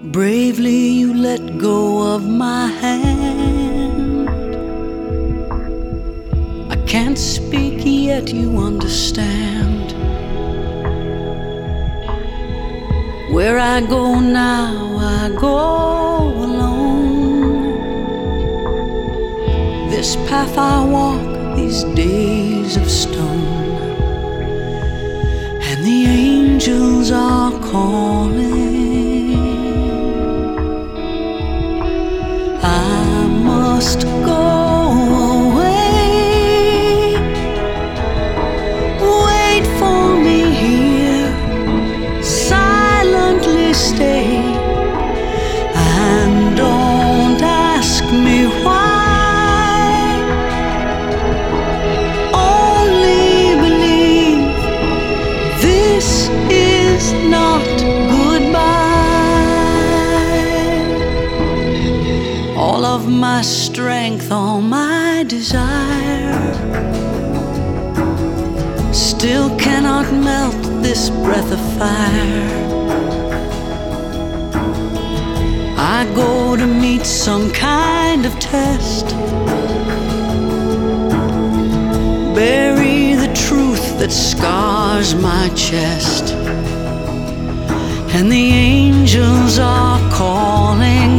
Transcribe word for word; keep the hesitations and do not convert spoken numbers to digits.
Bravely you let go of my hand. I can't speak yet you understand. Where I go now, I go alone. This path I walk, these days of stone, and the angels are calling. I must go away. Wait for me here, silently stay, and don't ask me why. Only believe this is not all of my strength, all my desire still cannot melt this breath of fire. I go to meet some kind of test, bury the truth that scars my chest, and the angels are calling.